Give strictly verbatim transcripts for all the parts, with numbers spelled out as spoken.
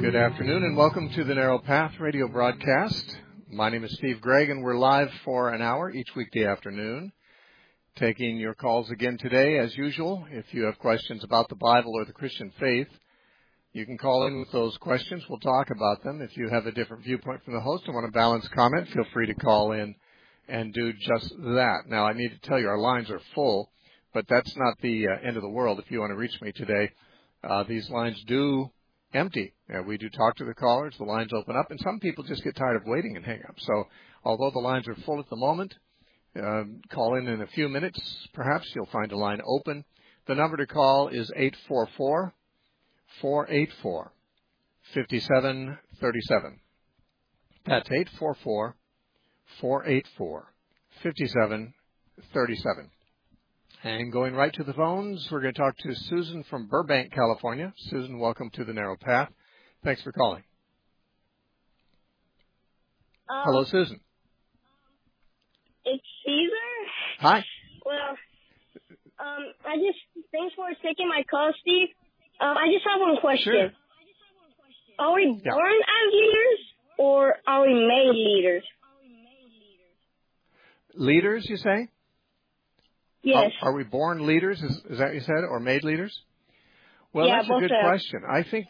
Good afternoon and welcome to the Narrow Path radio broadcast. My name is Steve Gregg and we're live for an hour each weekday afternoon. Taking your calls again today as usual. If you have questions about the Bible or the Christian faith, you can call in with those questions. We'll talk about them. If you have a different viewpoint from the host and want a balanced comment, feel free to call in and do just that. Now, I need to tell you our lines are full, but that's not the uh, end of the world. If you want to reach me today, uh, these lines do empty. Uh, we do talk to the callers. The lines open up, and some people just get tired of waiting and hang up. So although the lines are full at the moment, uh, call in in a few minutes. Perhaps you'll find a line open. The number to call is eight four four, four eight four, five seven three seven. That's eight four four, four eight four, five seven three seven. And going right to the phones, we're going to talk to Susan from Burbank, California. Susan, welcome to the Narrow Path. Thanks for calling. Um, Hello, Susan. It's Caesar. Hi. Well, um, I just, thanks for taking my call, Steve. Um, I just have one question. Sure. Are we Yeah. born as leaders, or are we made leaders? Leaders, you say? Yes. Are, are we born leaders? Is, is that what you said, or made leaders? Well, Yeah, that's a both good are. question. I think,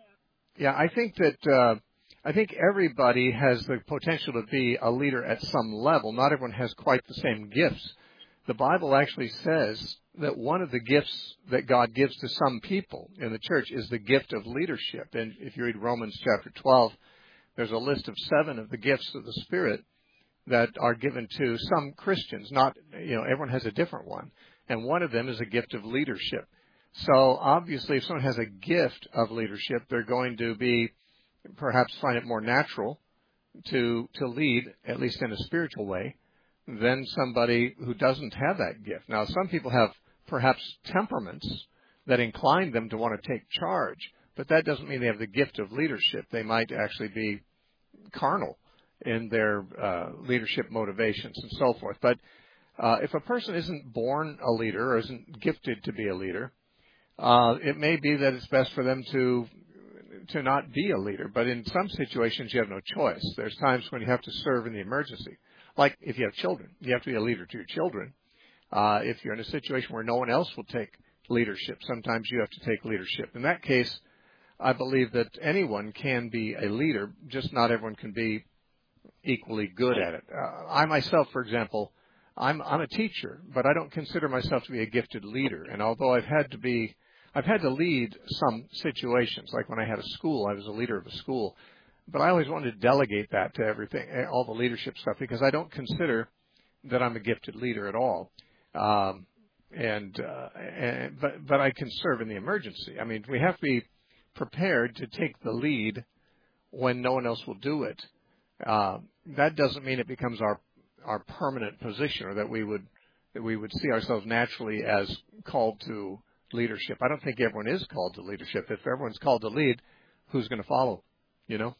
yeah, I think that uh, I think everybody has the potential to be a leader at some level. Not everyone has quite the same gifts. The Bible actually says that one of the gifts that God gives to some people in the church is the gift of leadership. And if you read Romans chapter twelve, there's a list of seven of the gifts of the Spirit that are given to some Christians. Not, you know, everyone has a different one. And one of them is a gift of leadership. So obviously if someone has a gift of leadership, they're going to be, perhaps find it more natural to, to lead, at least in a spiritual way, than somebody who doesn't have that gift. Now, some people have perhaps temperaments that incline them to want to take charge, but that doesn't mean they have the gift of leadership. They might actually be carnal in their uh, leadership motivations and so forth. But uh, if a person isn't born a leader or isn't gifted to be a leader, uh, it may be that it's best for them to to not be a leader. But in some situations, you have no choice. There's times when you have to serve in the emergency. Like if you have children, you have to be a leader to your children. Uh, if you're in a situation where no one else will take leadership, sometimes you have to take leadership. In that case, I believe that anyone can be a leader, just not everyone can be equally good at it. Uh, I myself, for example, I'm I'm a teacher, but I don't consider myself to be a gifted leader. And although I've had to be, I've had to lead some situations, like when I had a school, I was a leader of a school. But I always wanted to delegate that to everything, all the leadership stuff, because I don't consider that I'm a gifted leader at all. Um, and, uh, and but but I can serve in the emergency. I mean, we have to be prepared to take the lead when no one else will do it. Uh, that doesn't mean it becomes our our permanent position, or that we would that we would see ourselves naturally as called to leadership. I don't think everyone is called to leadership. If everyone's called to lead, who's going to follow? You know.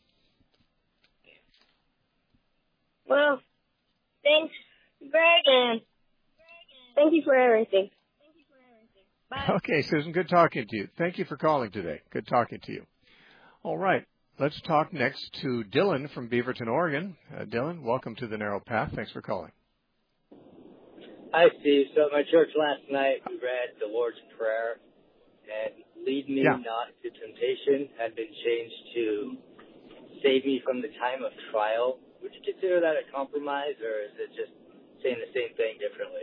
Well, thanks, Greg, and thank you for everything. Bye. Okay, Susan, good talking to you. Thank you for calling today. Good talking to you. All right. Let's talk next to Dylan from Beaverton, Oregon. Uh, Dylan, welcome to the Narrow Path. Thanks for calling. Hi, Steve. So at my church last night, we read the Lord's Prayer, and lead me Yeah. not into temptation had been changed to save me from the time of trial. Would you consider that a compromise, or is it just saying the same thing differently?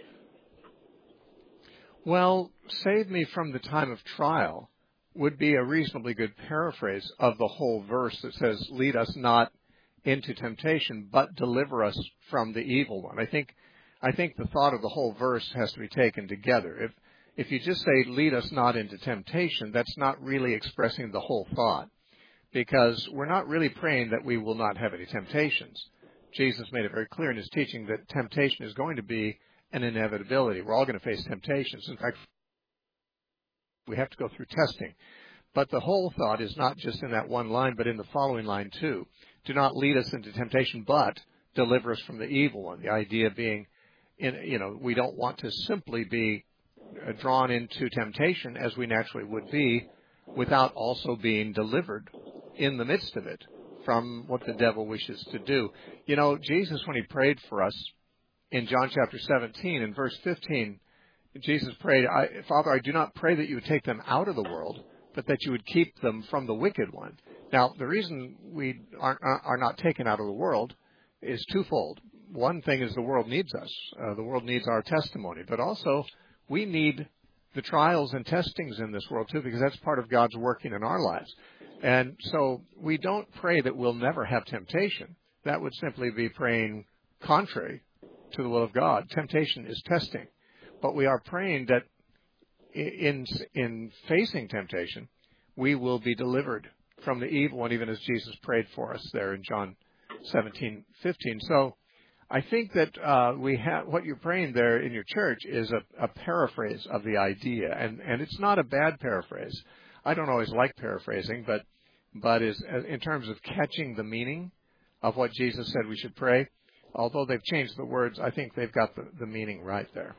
Well, save me from the time of trial would be a reasonably good paraphrase of the whole verse that says, lead us not into temptation, but deliver us from the evil one. I think I think the thought of the whole verse has to be taken together. If if you just say, lead us not into temptation, that's not really expressing the whole thought, because we're not really praying that we will not have any temptations. Jesus made it very clear in his teaching that temptation is going to be an inevitability. We're all going to face temptations. In fact, we have to go through testing. But the whole thought is not just in that one line, but in the following line too. Do not lead us into temptation, but deliver us from the evil one. The idea being, in, you know, we don't want to simply be drawn into temptation as we naturally would be without also being delivered in the midst of it from what the devil wishes to do. You know, Jesus, when he prayed for us in John chapter seventeen, in verse fifteen, Jesus prayed, I, Father, I do not pray that you would take them out of the world, but that you would keep them from the wicked one. Now, the reason we are, are not taken out of the world is twofold. One thing is the world needs us. Uh, the world needs our testimony. But also, we need the trials and testings in this world, too, because that's part of God's working in our lives. And so we don't pray that we'll never have temptation. That would simply be praying contrary to the will of God. Temptation is testing. But we are praying that in, in facing temptation, we will be delivered from the evil one, even as Jesus prayed for us there in John seventeen fifteen. So I think that uh, we have what you're praying there in your church is a, a paraphrase of the idea, and, and it's not a bad paraphrase. I don't always like paraphrasing, but but is in terms of catching the meaning of what Jesus said we should pray. Although they've changed the words, I think they've got the, the meaning right there.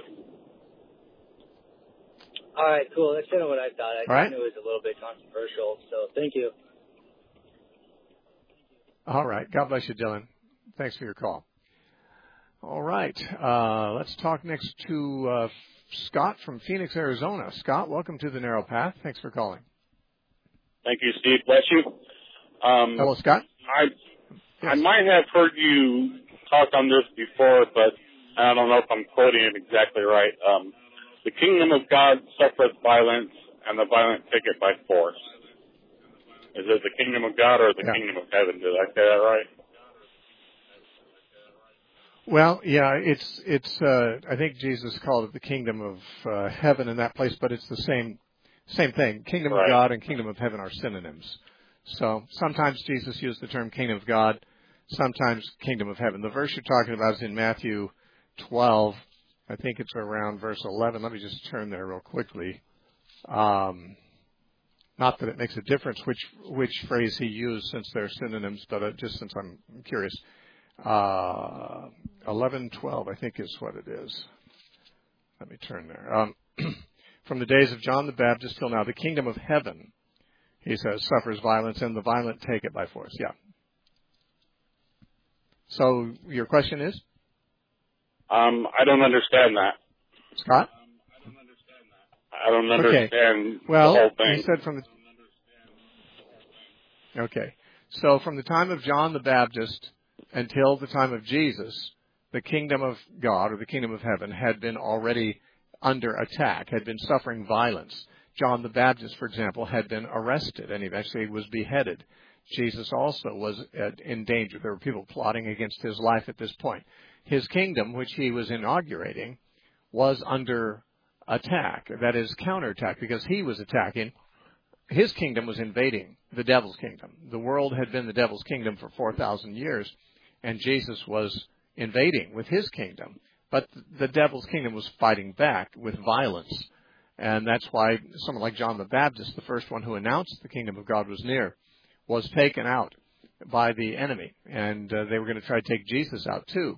All right, cool. That's kind of what I thought. I right. knew it was a little bit controversial, so thank you. All right. God bless you, Dylan. Thanks for your call. All right. Uh, let's talk next to uh, Scott from Phoenix, Arizona. Scott, welcome to the Narrow Path. Thanks for calling. Thank you, Steve. Bless you. Um, Hello, Scott. I yes. I might have heard you talk on this before, but I don't know if I'm quoting it exactly right. Um, the kingdom of God suffereth violence, and the violent take it by force. Is it the kingdom of God or the yeah. kingdom of heaven? Did I say that right? Well, yeah, it's it's. Uh, I think Jesus called it the kingdom of uh, heaven in that place, but it's the same same thing. Kingdom right. of God and kingdom of heaven are synonyms. So sometimes Jesus used the term kingdom of God, sometimes kingdom of heaven. The verse you're talking about is in Matthew twelve. I think it's around verse eleven. Let me just turn there real quickly. Um, not that it makes a difference which which phrase he used, since they're synonyms, but uh, just since I'm curious. Uh, eleven twelve, I think, is what it is. Let me turn there. Um, from the days of John the Baptist till now, the kingdom of heaven, he says, suffers violence, and the violent take it by force. Yeah. So your question is? Um, I don't understand that. Scott? I don't understand okay. well, the whole thing. He said from the... Okay. So from the time of John the Baptist until the time of Jesus, the kingdom of God, or the kingdom of heaven, had been already under attack, had been suffering violence. John the Baptist, for example, had been arrested and eventually was beheaded. Jesus also was in danger. There were people plotting against his life at this point. His kingdom, which he was inaugurating, was under attack. That is, counterattack, because he was attacking. His kingdom was invading the devil's kingdom. The world had been the devil's kingdom for four thousand years, and Jesus was invading with his kingdom. But the devil's kingdom was fighting back with violence. And that's why someone like John the Baptist, the first one who announced the kingdom of God was near, was taken out by the enemy. And uh, they were going to try to take Jesus out too.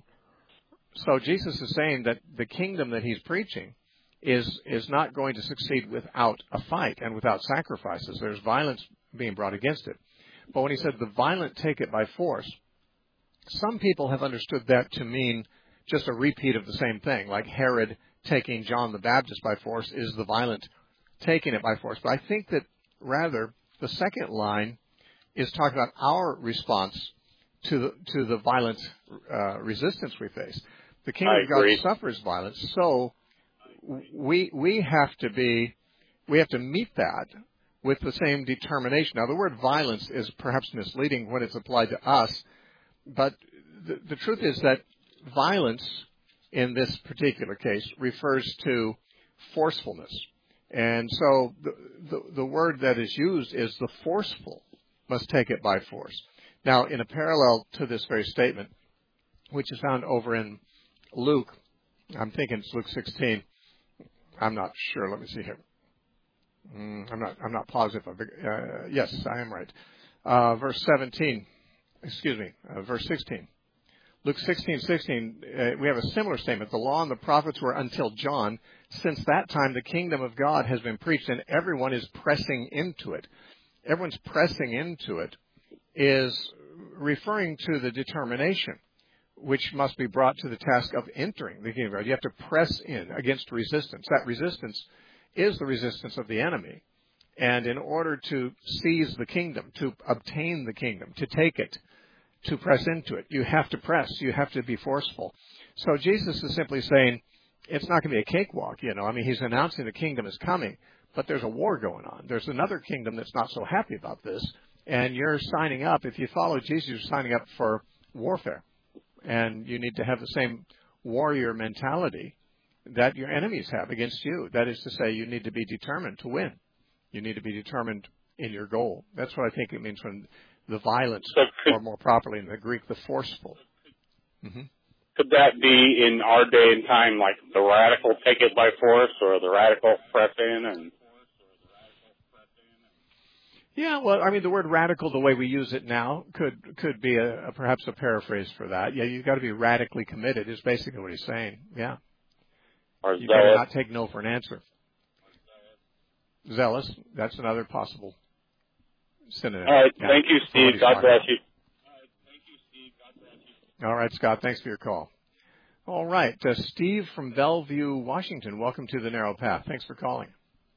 So Jesus is saying that the kingdom that he's preaching is is not going to succeed without a fight and without sacrifices. There's violence being brought against it. But when he said the violent take it by force, some people have understood that to mean just a repeat of the same thing, like Herod taking John the Baptist by force is the violent taking it by force. But I think that rather the second line is talking about our response to the, to the violent uh, resistance we face. The kingdom of God suffers violence, so we we have to be we have to meet that with the same determination. Now, the word violence is perhaps misleading when it's applied to us, but the, the truth is that violence in this particular case refers to forcefulness. And so the, the, the word that is used is the forceful must take it by force. Now, in a parallel to this very statement, which is found over in Luke, I'm thinking it's Luke sixteen. I'm not sure. Let me see here. Mm, I'm not. I'm not positive. Uh, yes, I am right. Uh, verse seventeen. Excuse me. Uh, verse sixteen. Luke sixteen sixteen. Uh, we have a similar statement. The law and the prophets were until John. Since that time, the kingdom of God has been preached, and everyone is pressing into it. everyone's pressing into it is referring to the determination which must be brought to the task of entering the kingdom of God. You have to press in against resistance. That resistance is the resistance of the enemy. And in order to seize the kingdom, to obtain the kingdom, to take it, to press into it, you have to press. You have to be forceful. So Jesus is simply saying it's not going to be a cakewalk, you know. I mean, he's announcing the kingdom is coming, but there's a war going on. There's another kingdom that's not so happy about this, and you're signing up. If you follow Jesus, you're signing up for warfare. And you need to have the same warrior mentality that your enemies have against you. That is to say, you need to be determined to win. You need to be determined in your goal. That's what I think it means when the violence, so could, or more properly in the Greek, the forceful. Mm-hmm. Could that be in our day and time, like the radical take it by force, or the radical press in? And yeah, well, I mean, the word radical, the way we use it now, could could be a, a perhaps a paraphrase for that. Yeah, you've got to be radically committed, is basically what he's saying. Yeah. Or You've got to not take no for an answer. Zealous, that's another possible synonym. All right, yeah, thank you, Steve. God bless you. All right, Scott, thanks for your call. All right, uh, Steve from Bellevue, Washington, welcome to the Narrow Path. Thanks for calling.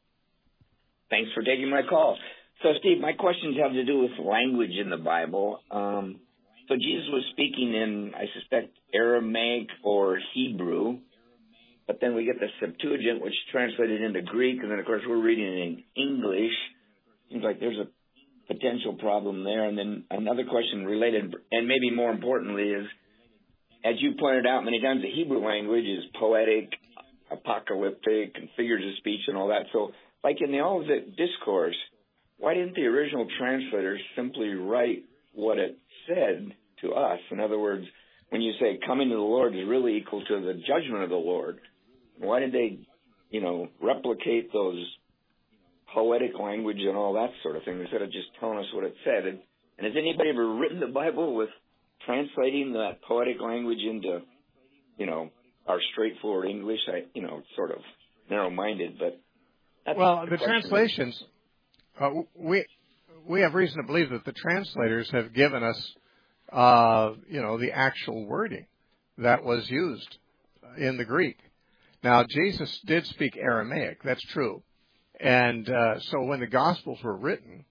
Thanks for taking my call. So, Steve, my questions have to do with language in the Bible. Um, so Jesus was speaking in, I suspect, Aramaic or Hebrew, but then we get the Septuagint, which translated into Greek, and then, of course, we're reading it in English. Seems like there's a potential problem there. And then another question related, and maybe more importantly, is, as you pointed out many times, the Hebrew language is poetic, apocalyptic, and figures of speech and all that. So, like in the Olivet Discourse, why didn't the original translators simply write what it said to us? In other words, when you say coming to the Lord is really equal to the judgment of the Lord, why did they, you know, replicate those poetic language and all that sort of thing instead of just telling us what it said? And, and has anybody ever written the Bible with translating that poetic language into, you know, our straightforward English? I, you know, sort of narrow-minded, but that's well, the, the question. translations. Uh, we we have reason to believe that the translators have given us, uh, you know, the actual wording that was used in the Greek. Now, Jesus did speak Aramaic. That's true. And uh, so when the Gospels were written,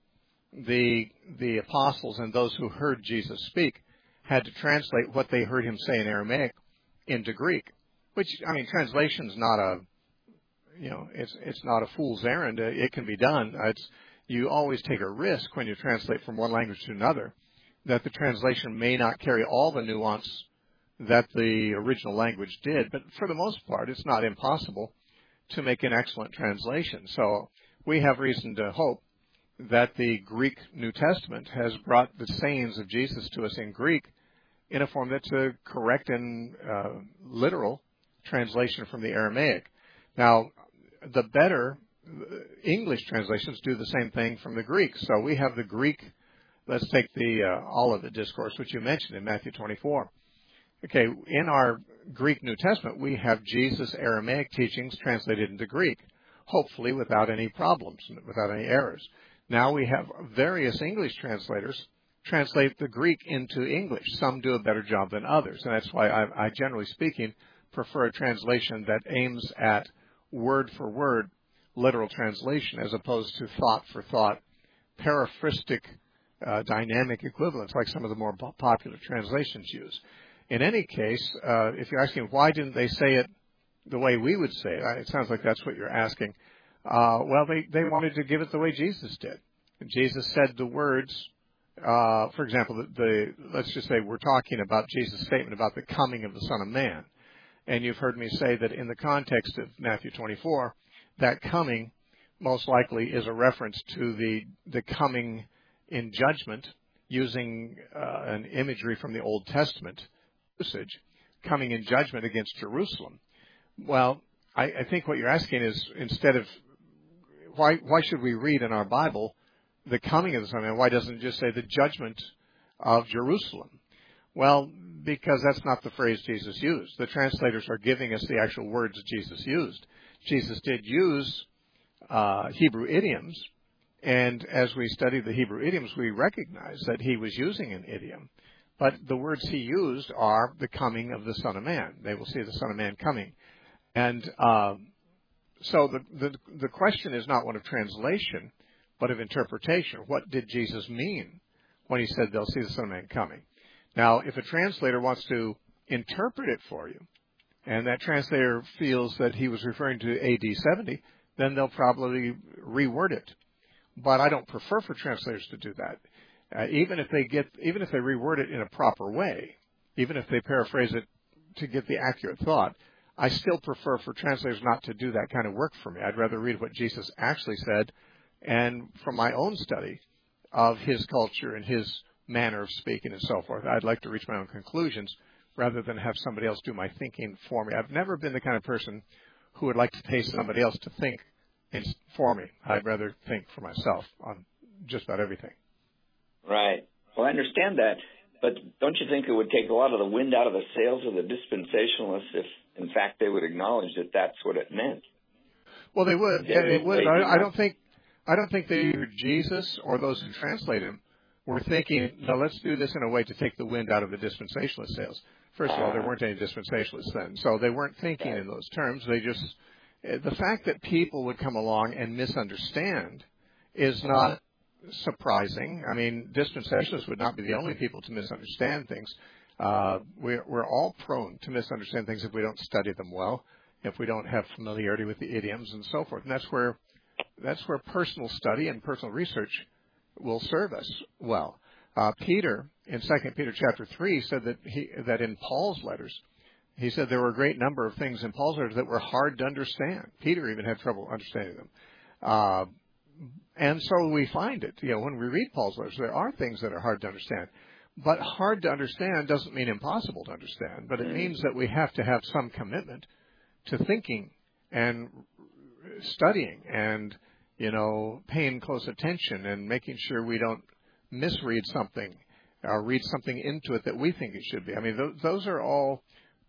the the apostles and those who heard Jesus speak had to translate what they heard him say in Aramaic into Greek, which, I mean, translation's not a, you know, it's it's not a fool's errand. It can be done. It's You always take a risk when you translate from one language to another that the translation may not carry all the nuance that the original language did. But for the most part, it's not impossible to make an excellent translation. So we have reason to hope that the Greek New Testament has brought the sayings of Jesus to us in Greek in a form that's a correct and uh, literal translation from the Aramaic. Now, the better English translations do the same thing from the Greek. So we have the Greek, let's take the uh, Olivet Discourse, which you mentioned in Matthew twenty-four. Okay, in our Greek New Testament, we have Jesus' Aramaic teachings translated into Greek, hopefully without any problems, without any errors. Now we have various English translators translate the Greek into English. Some do a better job than others, and that's why I, I generally speaking, prefer a translation that aims at word for word literal translation as opposed to thought for thought, paraphrastic, uh, dynamic equivalents like some of the more popular translations use. In any case, uh, if you're asking why didn't they say it the way we would say it, it sounds like that's what you're asking. Uh, well, they, they wanted to give it the way Jesus did. Jesus said the words, uh, for example, the, the let's just say we're talking about Jesus' statement about the coming of the Son of Man. And you've heard me say that in the context of Matthew twenty-four, that coming most likely is a reference to the the coming in judgment, using uh, an imagery from the Old Testament usage, coming in judgment against Jerusalem. Well, I, I think what you're asking is, instead of why why should we read in our Bible the coming of the Son of Man? Why doesn't it just say the judgment of Jerusalem? Well, because that's not the phrase Jesus used. The translators are giving us the actual words that Jesus used. Jesus did use uh, Hebrew idioms, And as we study the Hebrew idioms, we recognize that he was using an idiom. But the words he used are the coming of the Son of Man. They will see the Son of Man coming. And uh, so the, the the question is not one of translation, but of interpretation. What did Jesus mean when he said they'll see the Son of Man coming? Now, if a translator wants to interpret it for you, and that translator feels that he was referring to A D seventy, then they'll probably reword it. But I don't prefer for translators to do that. Uh, even if they get, even if they reword it in a proper way, even if they paraphrase it to get the accurate thought, I still prefer for translators not to do that kind of work for me. I'd rather read what Jesus actually said, and from my own study of his culture and his manner of speaking and so forth, I'd like to reach my own conclusions rather than have somebody else do my thinking for me. I've never been the kind of person who would like to pay somebody else to think for me. I'd rather think for myself on just about everything. Right. Well, I understand that, but don't you think it would take a lot of the wind out of the sails of the dispensationalists if, in fact, they would acknowledge that that's what it meant? Well, they would. Yeah, they would. I, I don't think. I don't think that either Jesus or those who translate him were thinking, no, let's do this in a way to take the wind out of the dispensationalist sails. First of all, there weren't any dispensationalists then, so they weren't thinking in those terms. They just, the fact that people would come along and misunderstand is not surprising. I mean, dispensationalists would not be the only people to misunderstand things. Uh, we're, we're all prone to misunderstand things if we don't study them well, if we don't have familiarity with the idioms and so forth. And that's where, that's where personal study and personal research will serve us well. Uh, Peter, in Second Peter chapter three, said that he, that in Paul's letters, he said there were a great number of things in Paul's letters that were hard to understand. Peter even had trouble understanding them. Uh, and so we find it, you know, when we read Paul's letters, there are things that are hard to understand. But hard to understand doesn't mean impossible to understand, but it means that we have to have some commitment to thinking and studying and, you know, paying close attention and making sure we don't misread something or read something into it that we think it should be. I mean, th- those are all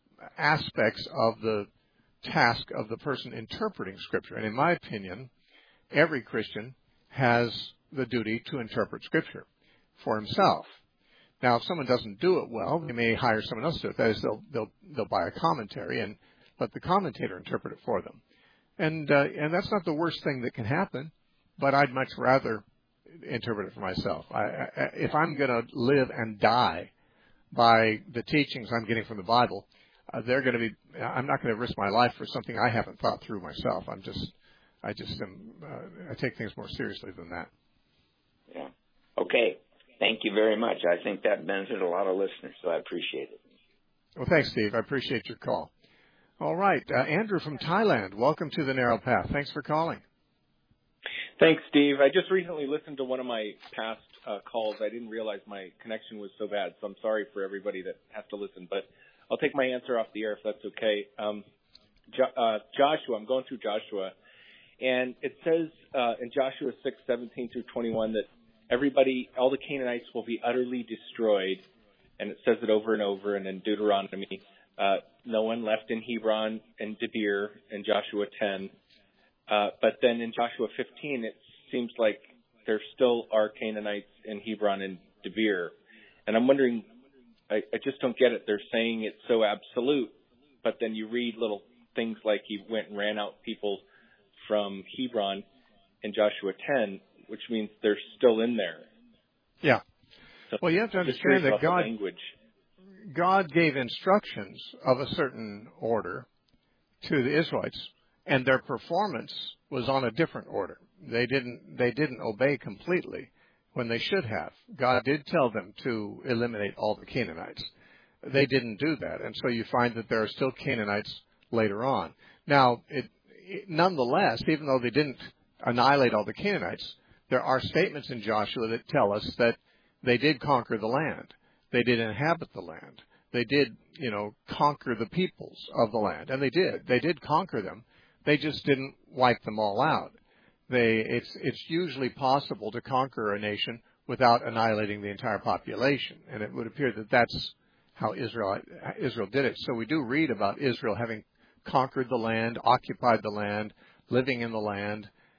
aspects of the task of the person interpreting Scripture. And in my opinion, every Christian has the duty to interpret Scripture for himself. Now, if someone doesn't do it well, they may hire someone else to do it. That is, they'll, they'll, they'll buy a commentary and let the commentator interpret it for them. And, uh, and that's not the worst thing that can happen, but I'd much rather interpret it for myself. I, I, if I'm going to live and die by the teachings I'm getting from the Bible, uh, they're going to be, I'm not going to risk my life for something I haven't thought through myself. I'm just, I just am, uh, I take things more seriously than that. Yeah. Okay. Thank you very much. I think that benefited a lot of listeners, so I appreciate it. Well, thanks, Steve. I appreciate your call. All right. Uh, Andrew from Thailand, welcome to The Narrow Path. Thanks for calling. Thanks, Steve. I just recently listened to one of my past uh, calls. I didn't realize my connection was so bad, so I'm sorry for everybody that has to listen. But I'll take my answer off the air if that's okay. Um, jo- uh, Joshua, I'm going through Joshua, and it says uh, in Joshua six, seventeen through twenty-one that everybody, all the Canaanites will be utterly destroyed, and it says it over and over. And in Deuteronomy, uh, no one left in Hebron and Debir in Joshua ten. Uh, but then in Joshua fifteen, it seems like there still are Canaanites in Hebron and Debir. And I'm wondering, I, I just don't get it. They're saying it's so absolute, but then you read little things like he went and ran out people from Hebron in Joshua ten, which means they're still in there. Yeah. So well, you have to understand that God, God gave instructions of a certain order to the Israelites, and their performance was on a different order. They didn't, they didn't obey completely when they should have. God did tell them to eliminate all the Canaanites. They didn't do that, and so you find that there are still Canaanites later on. Now, it, it, nonetheless, even though they didn't annihilate all the Canaanites, there are statements in Joshua that tell us that they did conquer the land. They did inhabit the land. They did, you know, conquer the peoples of the land. And they did. They did conquer them. They just didn't wipe them all out. They, it's, it's usually possible to conquer a nation without annihilating the entire population. And it would appear that that's how Israel, Israel did it. So we do read about Israel having conquered the land, occupied the land, living in the land.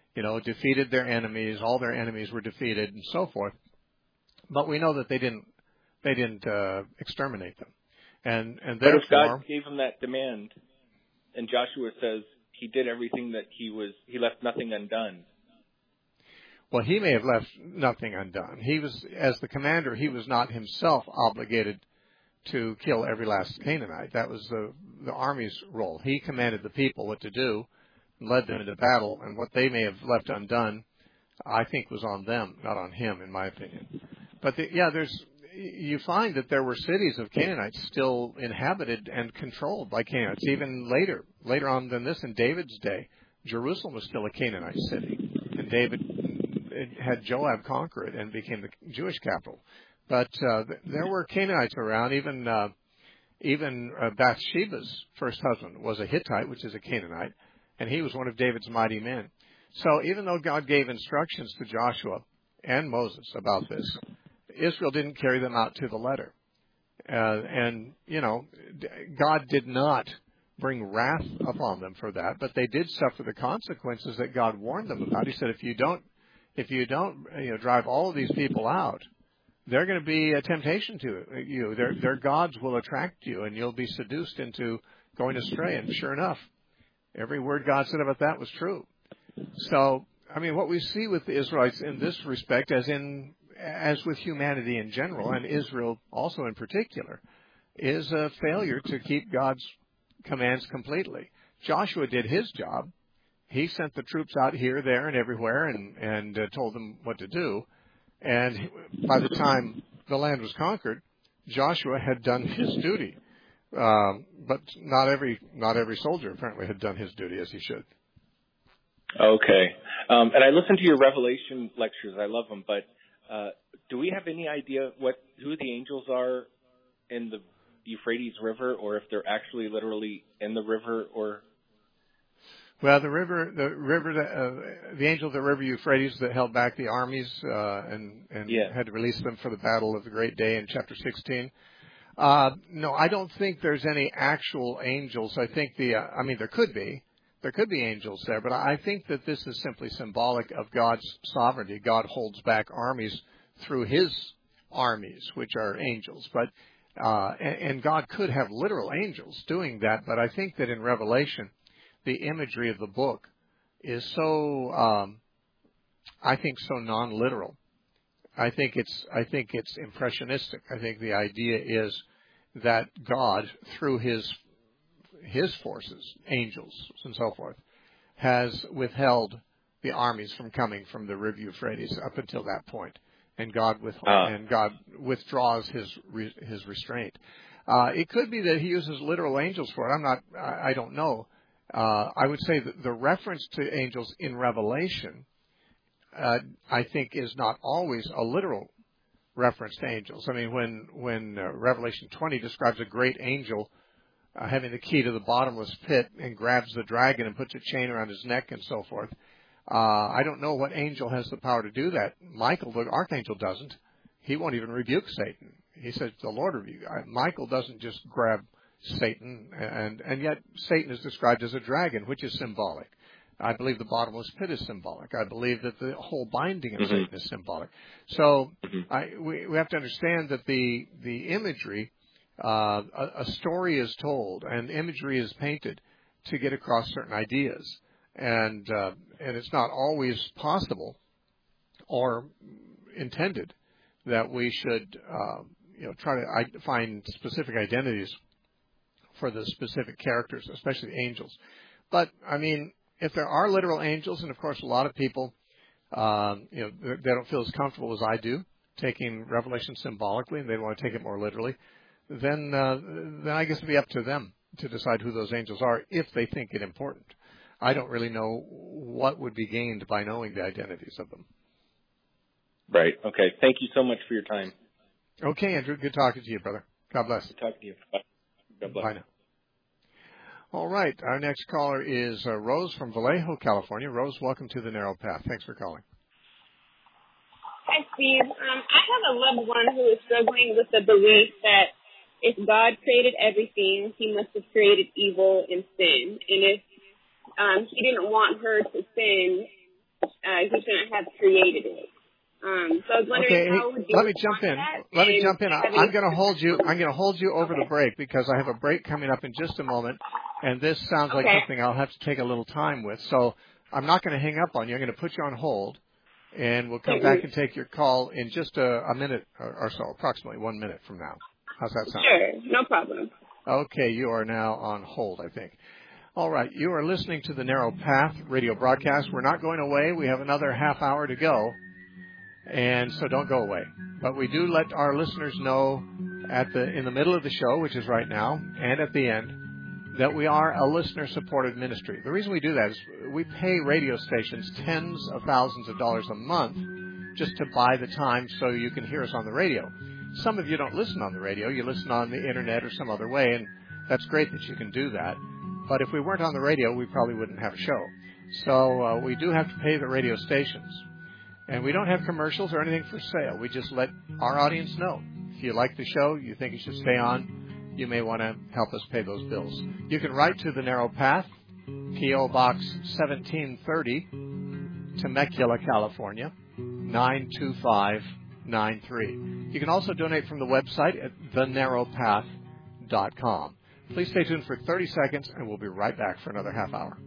you know, defeated their enemies. All their enemies were defeated, and so forth. But we know that they didn't they didn't uh, exterminate them, and and therefore, but if God gave them that demand, and Joshua says he did everything that he was, he left nothing undone. Well, he may have left nothing undone. He was, as the commander, he was not himself obligated to kill every last Canaanite. That was the the army's role. He commanded the people what to do, and led them into battle, and what they may have left undone, I think, was on them, not on him, in my opinion. But the, yeah, there's you find that there were cities of Canaanites still inhabited and controlled by Canaanites, even later, later on than this, in David's day. Jerusalem was still a Canaanite city, and David had Joab conquer it and became the Jewish capital. But uh, there were Canaanites around. Even uh, even uh, Bathsheba's first husband was a Hittite, which is a Canaanite, and he was one of David's mighty men. So even though God gave instructions to Joshua and Moses about this, Israel didn't carry them out to the letter. Uh, and, you know, God did not bring wrath upon them for that, but they did suffer the consequences that God warned them about. He said, if you don't If you don't, you know, drive all of these people out, they're going to be a temptation to you. Their their gods will attract you, and you'll be seduced into going astray. And sure enough, every word God said about that was true. So, I mean, what we see with the Israelites in this respect, as in as with humanity in general, and Israel also in particular, is a failure to keep God's commands completely. Joshua did his job. He sent the troops out here, there, and everywhere, and and uh, told them what to do. And by the time the land was conquered, Joshua had done his duty. Um, but not every not every soldier apparently had done his duty as he should. Okay. Um, and I listened to your Revelation lectures. I love them. But uh, do we have any idea what who the angels are in the Euphrates River, or if they're actually literally in the river, or? Well, the river, the river, uh, the angel of the river Euphrates that held back the armies uh, and and yeah. had to release them for the battle of the great day in chapter sixteen. Uh, no, I don't think there's any actual angels. I think the, uh, I mean, there could be, there could be angels there, but I think that this is simply symbolic of God's sovereignty. God holds back armies through His armies, which are angels. But uh, and, and God could have literal angels doing that. But I think that in Revelation, the imagery of the book is so, um, I think, so non-literal. I think it's, I think it's impressionistic. I think the idea is that God, through His His forces, angels and so forth, has withheld the armies from coming from the river Euphrates up until that point, and God with uh. and God withdraws His His restraint. Uh, it could be that He uses literal angels for it. I'm not. I, I don't know. Uh, I would say that the reference to angels in Revelation, uh, I think, is not always a literal reference to angels. I mean, when when uh, Revelation twenty describes a great angel uh, having the key to the bottomless pit and grabs the dragon and puts a chain around his neck and so forth, uh, I don't know what angel has the power to do that. Michael, the archangel, doesn't. He won't even rebuke Satan. He says, the Lord rebuke. Michael doesn't just grab Satan, and and yet Satan is described as a dragon, which is symbolic. I believe the bottomless pit is symbolic. I believe that the whole binding of mm-hmm. Satan is symbolic. So mm-hmm. I, we, we have to understand that the the imagery, uh, a, a story is told and imagery is painted to get across certain ideas, and uh, and it's not always possible or intended that we should uh, you know try to find specific identities for the specific characters, especially angels. But, I mean, if there are literal angels, and of course a lot of people, um, you know, they don't feel as comfortable as I do taking Revelation symbolically, and they want to take it more literally, then, uh, then I guess it'll be up to them to decide who those angels are if they think it important. I don't really know what would be gained by knowing the identities of them. Right. Okay. Thank you so much for your time. Okay, Andrew. Good talking to you, brother. God bless. Good talking to you. Bye. God bless. Bye now. All right. Our next caller is uh, Rose from Vallejo, California. Rose, welcome to the Narrow Path. Thanks for calling. Hi, Steve. Um, I have a loved one who is struggling with the belief that if God created everything, He must have created evil and sin. And if um, He didn't want her to sin, uh, he shouldn't have created it. Um, so I was wondering okay, how hey, would you let me jump in. Let me jump in. I'm going to hold you. I'm going to hold you over okay. the break because I have a break coming up in just a moment, and this sounds like okay. something I'll have to take a little time with. So I'm not going to hang up on you. I'm going to put you on hold, and we'll come mm-hmm. back and take your call in just a, a minute or, or so, approximately one minute from now. How's that sound? Sure, no problem. Okay, you are now on hold, I think. All right, you are listening to the Narrow Path radio broadcast. We're not going away. We have another half hour to go. And so don't go away. But we do let our listeners know at the in the middle of the show, which is right now, and at the end, that we are a listener-supported ministry. The reason we do that is we pay radio stations tens of thousands of dollars a month just to buy the time so you can hear us on the radio. Some of you don't listen on the radio. You listen on the Internet or some other way, and that's great that you can do that. But if we weren't on the radio, we probably wouldn't have a show. So uh, we do have to pay the radio stations. And we don't have commercials or anything for sale. We just let our audience know. If you like the show, you think it should stay on, you may want to help us pay those bills. You can write to The Narrow Path, P O Box seventeen thirty, Temecula, California, nine two five nine three. You can also donate from the website at the narrow path dot com. Please stay tuned for thirty seconds, and we'll be right back for another half hour.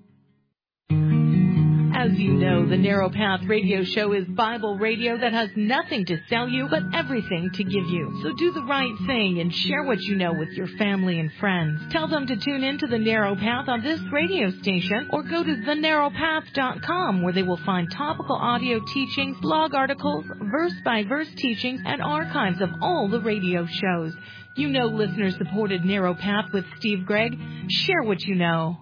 As you know, the Narrow Path radio show is Bible radio that has nothing to sell you but everything to give you. So do the right thing and share what you know with your family and friends. Tell them to tune in to the Narrow Path on this radio station or go to the narrow path dot com where they will find topical audio teachings, blog articles, verse-by-verse teachings, and archives of all the radio shows. You know listener-supported Narrow Path with Steve Gregg. Share what you know.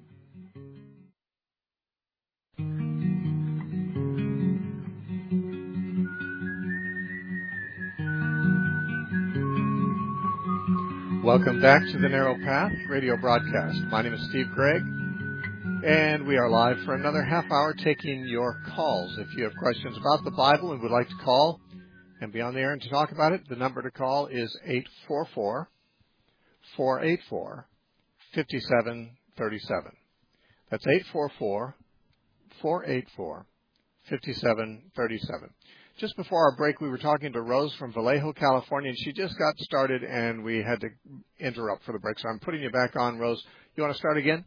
Welcome back to the Narrow Path radio broadcast. My name is Steve Gregg, and we are live for another half hour taking your calls. If you have questions about the Bible and would like to call and be on the air and to talk about it, the number to call is eight four four, four eight four, five seven three seven. That's eight four four, four eight four, five seven three seven. Just before our break, we were talking to Rose from Vallejo, California, and she just got started, and we had to interrupt for the break. So I'm putting you back on, Rose. You want to start again?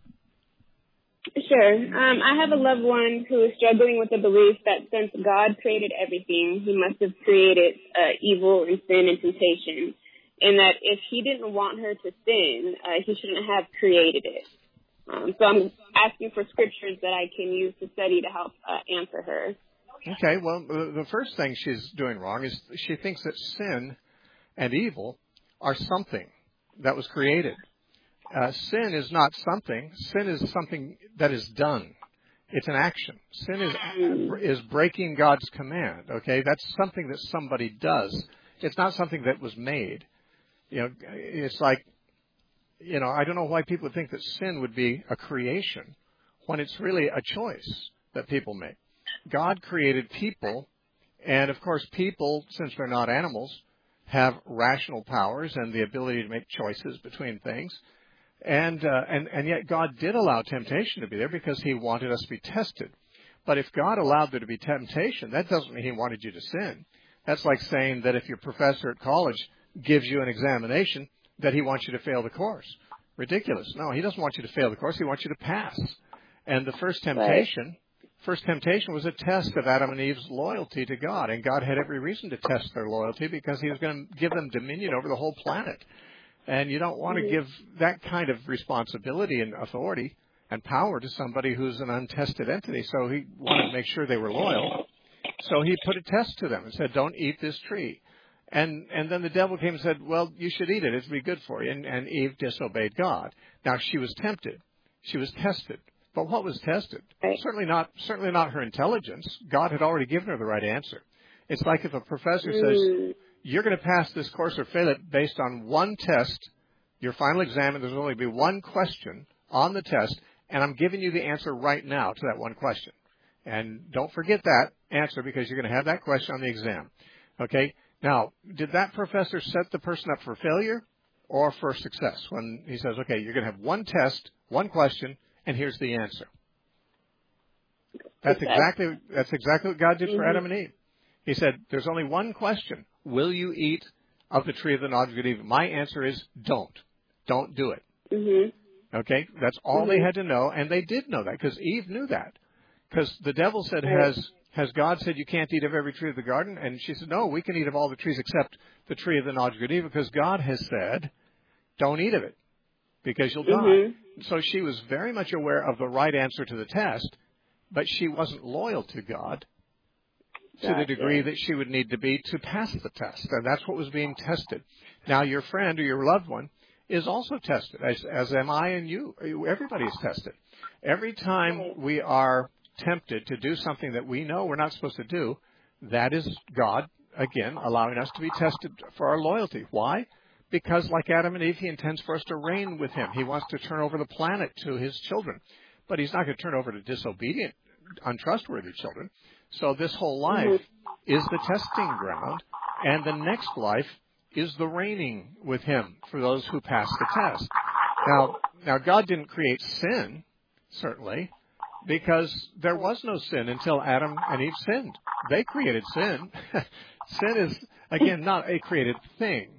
Sure. Um, I have a loved one who is struggling with the belief that since God created everything, he must have created uh, evil and sin and temptation, and that if he didn't want her to sin, uh, he shouldn't have created it. Um, so I'm asking for scriptures that I can use to study to help uh, answer her. Okay, well, the first thing she's doing wrong is she thinks that sin and evil are something that was created. Uh, sin is not something. Sin is something that is done. It's an action. Sin is is breaking God's command, okay? That's something that somebody does. It's not something that was made. You know, it's like, you know, I don't know why people think that sin would be a creation when it's really a choice that people make. God created people, and of course people, since they're not animals, have rational powers and the ability to make choices between things. And, uh, and, and yet God did allow temptation to be there because he wanted us to be tested. But if God allowed there to be temptation, that doesn't mean he wanted you to sin. That's like saying that if your professor at college gives you an examination, that he wants you to fail the course. Ridiculous. No, he doesn't want you to fail the course. He wants you to pass. And the first temptation, first temptation was a test of Adam and Eve's loyalty to God. And God had every reason to test their loyalty because he was going to give them dominion over the whole planet. And you don't want to give that kind of responsibility and authority and power to somebody who's an untested entity. So he wanted to make sure they were loyal. So he put a test to them and said, don't eat this tree. And and then the devil came and said, well, you should eat it. It'll be good for you. And, and Eve disobeyed God. Now, she was tempted. She was tested. But what was tested? Certainly not certainly not her intelligence. God had already given her the right answer. It's like if a professor says, you're going to pass this course or fail it based on one test, your final exam, and there's only be one question on the test, and I'm giving you the answer right now to that one question. And don't forget that answer because you're going to have that question on the exam. Okay? Now, did that professor set the person up for failure or for success when he says, okay, you're going to have one test, one question, and here's the answer? That's exactly that's exactly what God did mm-hmm. for Adam and Eve. He said, "There's only one question: will you eat of the tree of the knowledge of good and evil?" My answer is, don't, don't do it. Mm-hmm. Okay, that's all mm-hmm. they had to know, and they did know that because Eve knew that. Because the devil said, "Has has God said you can't eat of every tree of the garden?" And she said, "No, we can eat of all the trees except the tree of the knowledge of good and evil, because God has said, don't eat of it, because you'll die." Mm-hmm. So she was very much aware of the right answer to the test, but she wasn't loyal to God to gotcha. the degree that she would need to be to pass the test. And that's what was being tested. Now, your friend or your loved one is also tested, as, as am I and you. Everybody is tested. Every time we are tempted to do something that we know we're not supposed to do, that is God, again, allowing us to be tested for our loyalty. Why? Because like Adam and Eve, he intends for us to reign with him. He wants to turn over the planet to his children. But he's not going to turn over to disobedient, untrustworthy children. So this whole life mm-hmm. is the testing ground, and the next life is the reigning with him for those who pass the test. Now, now God didn't create sin, certainly, because there was no sin until Adam and Eve sinned. They created sin. Sin is, again, not a created thing.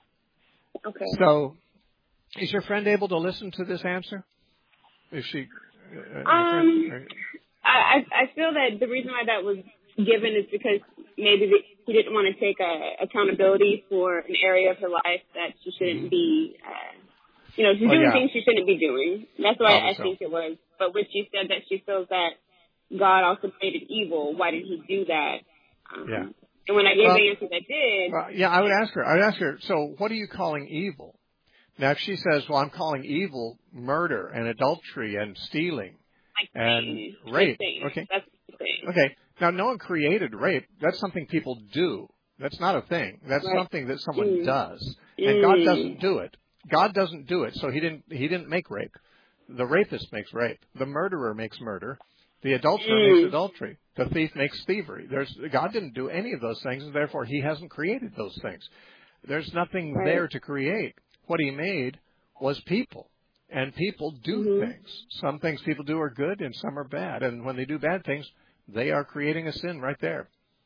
Okay. So, is your friend able to listen to this answer? Is she? Uh, um, I I feel that the reason why that was given is because maybe the, he didn't want to take uh, accountability for an area of her life that she shouldn't be. Uh, you know, she's well, doing yeah. things she shouldn't be doing. That's why Probably I so. think it was. But when she said that she feels that God also created evil, why did he do that? Um, yeah. And when I gave well, the answer I did. Well, yeah, I would ask her. I would ask her, so what are you calling evil? Now, if she says, well, I'm calling evil murder and adultery and stealing like and thing. rape. Thing. Okay. That's the thing. Okay. Now, no one created rape. That's something people do. That's not a thing. That's right. something that someone mm. does. And mm. God doesn't do it. God doesn't do it. So he didn't, he didn't make rape. The rapist makes rape. The murderer makes murder. The adulterer mm. makes adultery. The thief makes thievery. There's, God didn't do any of those things, and therefore he hasn't created those things. There's nothing right. there to create. What he made was people. And people do mm-hmm. things. Some things people do are good and some are bad. And when they do bad things, they are creating a sin right there.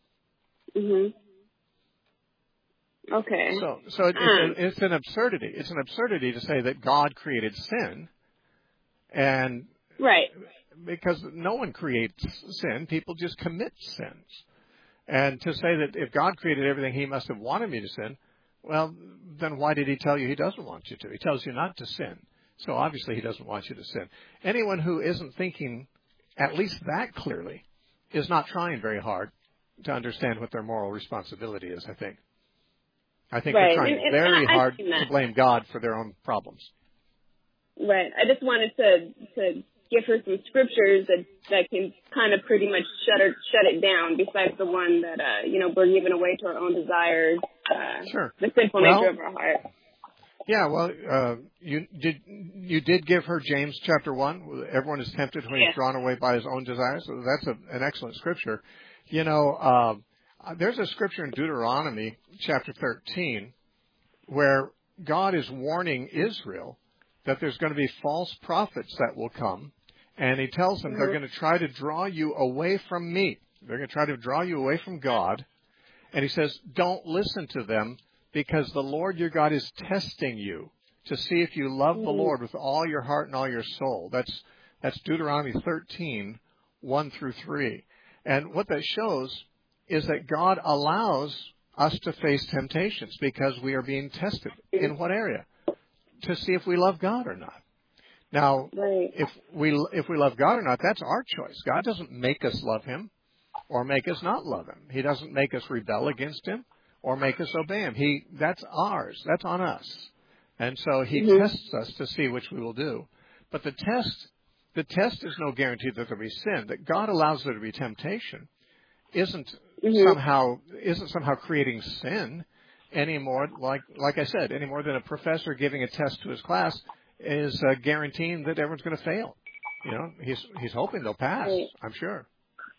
Mhm. Okay. So, so it, um. it's, it's an absurdity. It's an absurdity to say that God created sin, and right. because no one creates sin, people just commit sins. And to say that if God created everything, he must have wanted me to sin, well, then why did he tell you he doesn't want you to? He tells you not to sin. So obviously he doesn't want you to sin. Anyone who isn't thinking at least that clearly is not trying very hard to understand what their moral responsibility is, I think. I think right. they're trying and, very and I, hard to blame God for their own problems. Right. I just wanted to to give her some scriptures that, that can kind of pretty much shut her, shut it down, besides the one that, uh, you know, we're giving away to our own desires, uh, sure. the sinful well, nature of our heart. Yeah, well, uh, you did you did give her James chapter one. Everyone is tempted when yeah. he's drawn away by his own desires. So that's a, an excellent scripture. You know, uh, there's a scripture in Deuteronomy chapter thirteen where God is warning Israel that there's going to be false prophets that will come, and he tells them mm-hmm. they're going to try to draw you away from me. They're going to try to draw you away from God. And he says, don't listen to them, because the Lord your God is testing you to see if you love mm-hmm. the Lord with all your heart and all your soul. That's that's Deuteronomy thirteen, one through three. And what that shows is that God allows us to face temptations because we are being tested. In what area? To see if we love God or not. Now, right. if we if we love God or not, that's our choice. God doesn't make us love him or make us not love him. He doesn't make us rebel against him or make us obey him. He that's ours. That's on us. And so he mm-hmm. tests us to see which we will do. But the test the test is no guarantee that there will be sin. That God allows there to be temptation isn't mm-hmm. somehow isn't somehow creating sin any more, like like I said, any more than a professor giving a test to his class is uh, guaranteeing that everyone's going to fail. You know, he's he's hoping they'll pass. Right. I'm sure.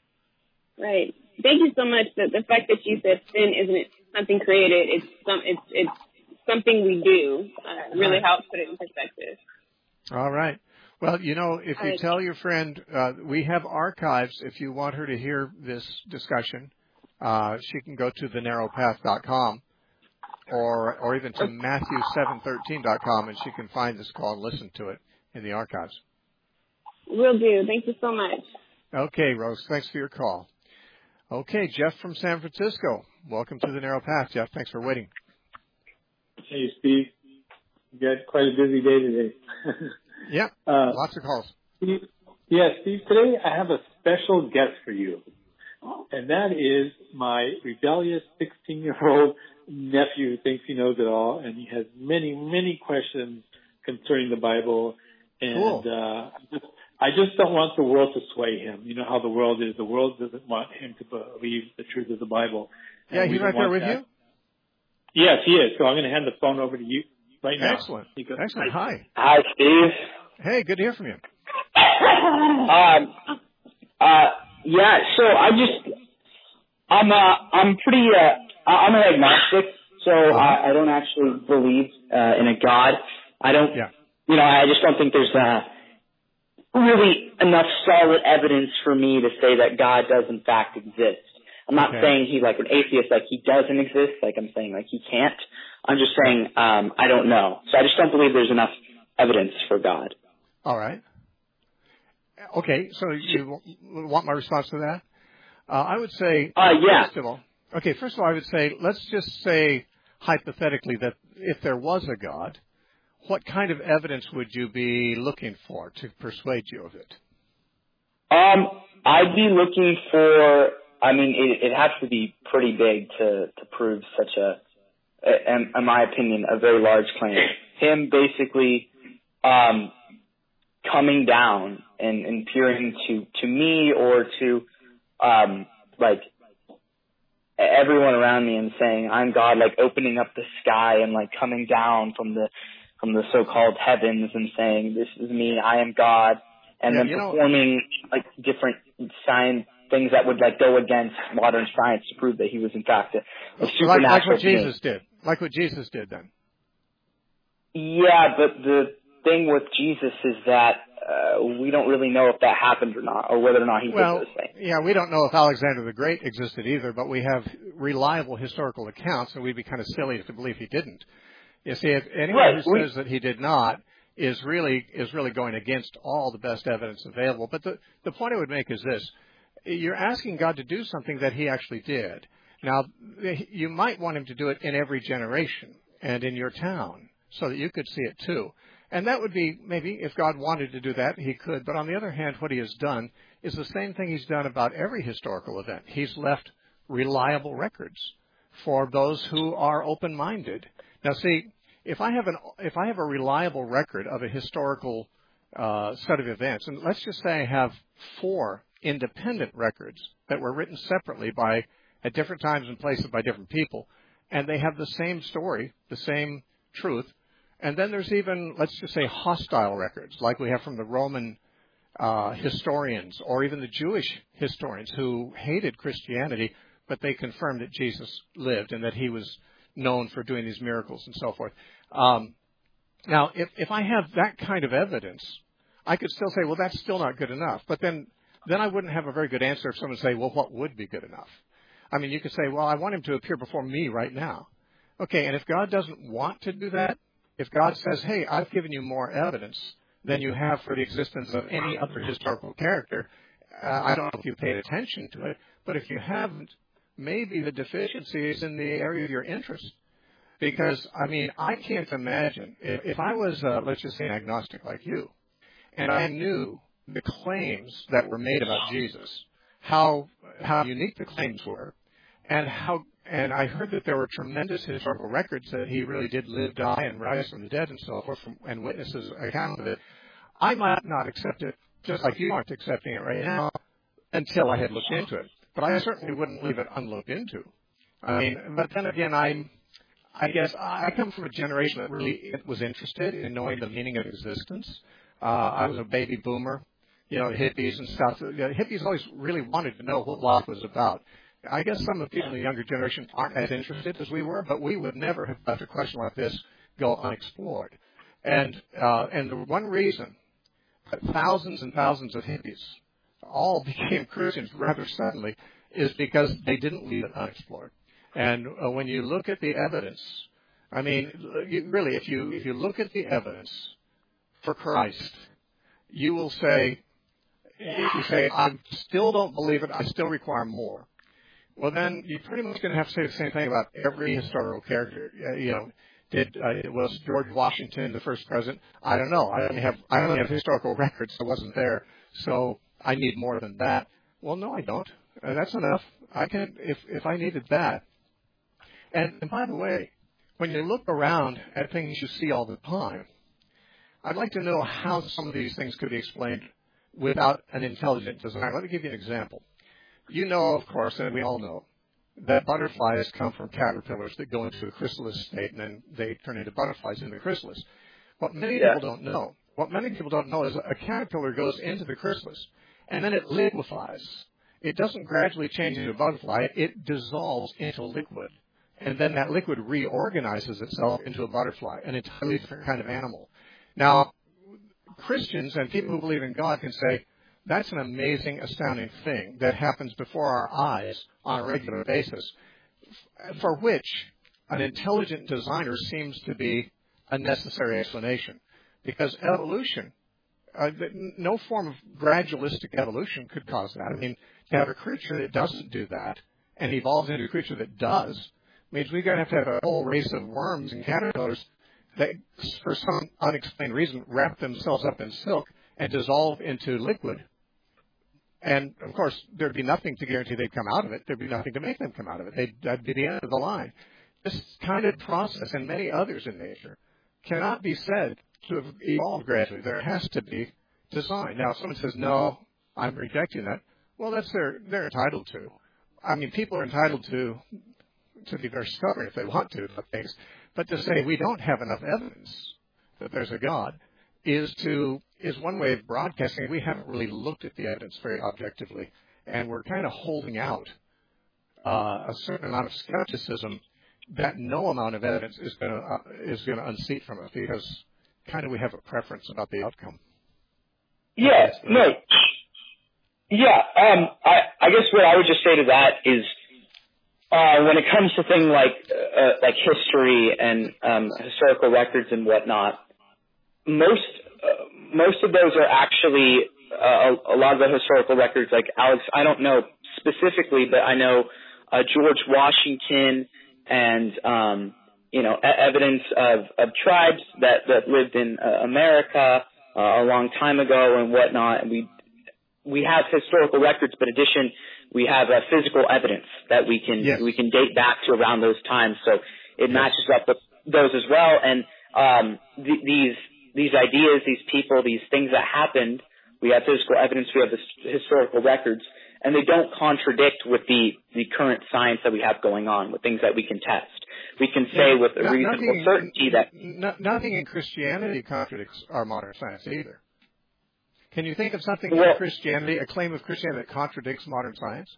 Right. Thank you so much. The, the fact that you said sin isn't something created; it's some it's it's something we do. Uh, really right. helps put it in perspective. All right. Well, you know, if you right. tell your friend, uh, we have archives. If you want her to hear this discussion, uh, she can go to the narrow path dot com or or even to Matthew seven thirteen dot com, and she can find this call and listen to it in the archives. Will do. Thank you so much. Okay, Rose. Thanks for your call. Okay, Jeff from San Francisco. Welcome to the Narrow Path, Jeff. Thanks for waiting. Hey, Steve. You got quite a busy day today. Yeah, uh, lots of calls. Steve, yeah, Steve, today I have a special guest for you. And that is my rebellious sixteen-year-old nephew who thinks he knows it all, and he has many, many questions concerning the Bible. And cool. uh, I, just, I just don't want the world to sway him. You know how the world is. The world doesn't want him to believe the truth of the Bible. Yeah, he's right there with that. you? Yes, he is. So I'm going to hand the phone over to you right now. Excellent. Excellent. Hi. Hi, Steve. Hey, good to hear from you. um, uh, yeah, so I just, I'm, uh, I'm pretty, uh, I'm an agnostic, so uh-huh. I, I don't actually believe, uh, in a God. I don't, yeah. you know, I just don't think there's, uh, really enough solid evidence for me to say that God does in fact exist. I'm not okay. saying he's like an atheist, like he doesn't exist, like I'm saying like he can't. I'm just saying, um, I don't know. So I just don't believe there's enough evidence for God. All right. Okay, so you want my response to that? Uh, I would say, uh, yeah. first of all, okay, first of all, I would say, let's just say hypothetically that if there was a God, what kind of evidence would you be looking for to persuade you of it? Um, I'd be looking for, I mean, it, it has to be pretty big to, to prove such a, in, in my opinion, a very large claim. Him basically, um, coming down and, and peering to, to me or to, um, like, everyone around me and saying, I'm God, like opening up the sky and like coming down from the, from the so-called heavens and saying, this is me, I am God, and yeah, then performing know, like different science things that would like go against modern science to prove that he was in fact a, a supernatural like, like what being. Jesus did. Like what Jesus did then. Yeah, but the thing with Jesus is that uh, we don't really know if that happened or not, or whether or not he well, did those things. Yeah, we don't know if Alexander the Great existed either, but we have reliable historical accounts, and we'd be kind of silly to believe he didn't. You see, if anyone right. who we, says that he did not is really is really going against all the best evidence available. But the, the point I would make is this. You're asking God to do something that he actually did. Now, you might want him to do it in every generation and in your town so that you could see it too. And that would be, maybe, if God wanted to do that, he could. But on the other hand, what he has done is the same thing he's done about every historical event. He's left reliable records for those who are open-minded. Now, see, if I have an if I have a reliable record of a historical uh, set of events, and let's just say I have four independent records that were written separately by at different times and places by different people, and they have the same story, the same truth. And then there's even, let's just say, hostile records, like we have from the Roman uh, historians or even the Jewish historians who hated Christianity, but they confirmed that Jesus lived and that he was known for doing these miracles and so forth. Um, now, if, if I have that kind of evidence, I could still say, well, that's still not good enough. But then, then I wouldn't have a very good answer if someone say, well, what would be good enough? I mean, you could say, well, I want him to appear before me right now. Okay, and if God doesn't want to do that, if God says, hey, I've given you more evidence than you have for the existence of any other historical character, uh, I don't know if you paid attention to it, but if you haven't, maybe the deficiency is in the area of your interest. Because, I mean, I can't imagine, if, if I was, uh, let's just say, an agnostic like you, and I knew the claims that were made about Jesus, how how unique the claims were, and how and I heard that there were tremendous historical records that he really did live, die, and rise from the dead and so forth, from, and witnesses account of it. I might not accept it, just like you aren't accepting it right now, until I had looked into it. But I certainly wouldn't leave it unlooked into. I mean, but then again, I'm, I guess I come from a generation that really was interested in knowing the meaning of existence. Uh, I was a baby boomer, you know, hippies and stuff. You know, hippies always really wanted to know what life was about. I guess some of the people in the younger generation aren't as interested as we were, but we would never have let a question like this go unexplored. And uh, and the one reason that thousands and thousands of hippies all became Christians rather suddenly is because they didn't leave it unexplored. And uh, when you look at the evidence, I mean, you, really, if you if you look at the evidence for Christ, you will say, if you say, I still don't believe it, I still require more. Well, then you're pretty much going to have to say the same thing about every historical character. Uh, you know, did uh, was George Washington the first president? I don't know. I only have I only have historical records. I wasn't there, so I need more than that. Well, no, I don't. Uh, that's enough. I can if if I needed that. And, and by the way, when you look around at things you see all the time, I'd like to know how some of these things could be explained without an intelligent design. Let me give you an example. You know, of course, and we all know, that butterflies come from caterpillars that go into a chrysalis state, and then they turn into butterflies in the chrysalis. What many yeah. people don't know, what many people don't know is a caterpillar goes into the chrysalis, and then it liquefies. It doesn't gradually change into a butterfly. It dissolves into liquid. And then that liquid reorganizes itself into a butterfly, an entirely different kind of animal. Now, Christians and people who believe in God can say, that's an amazing, astounding thing that happens before our eyes on a regular basis, for which an intelligent designer seems to be a necessary explanation. Because evolution, uh, no form of gradualistic evolution could cause that. I mean, to have a creature that doesn't do that and evolves into a creature that does means we're going to have to have a whole race of worms and caterpillars that, for some unexplained reason, wrap themselves up in silk and dissolve into liquid. And, of course, there'd be nothing to guarantee they'd come out of it. There'd be nothing to make them come out of it. They'd, that'd be the end of the line. This kind of process, and many others in nature, cannot be said to have evolved gradually. There has to be design. Now, if someone says, no, I'm rejecting that, well, that's their, they're entitled to. I mean, people are entitled to to be very stubborn if they want to about things. But to say we don't have enough evidence that there's a God is to is one way of broadcasting. We haven't really looked at the evidence very objectively, and we're kind of holding out uh, a certain amount of skepticism that no amount of evidence is going to uh, is going to unseat from us, because kind of we have a preference about the outcome. Yeah, no, yeah. Um, I I guess what I would just say to that is, Uh, when it comes to things like uh, like history and um, historical records and whatnot, most uh, most of those are actually uh, a, a lot of the historical records. Like Alex, I don't know specifically, but I know uh, George Washington and um, you know e- evidence of, of tribes that, that lived in uh, America uh, a long time ago and whatnot. And we we have historical records, but in addition, we have uh, physical evidence that we can yes. we can date back to around those times, so it yes. matches up with those as well. And um, th- these these ideas, these people, these things that happened, we have physical evidence, we have this historical records, and they don't contradict with the, the current science that we have going on, with things that we can test. We can say yeah, with a reasonable nothing, certainty that n- nothing in Christianity contradicts our modern science either. Can you think of something well, in Christianity, a claim of Christianity that contradicts modern science?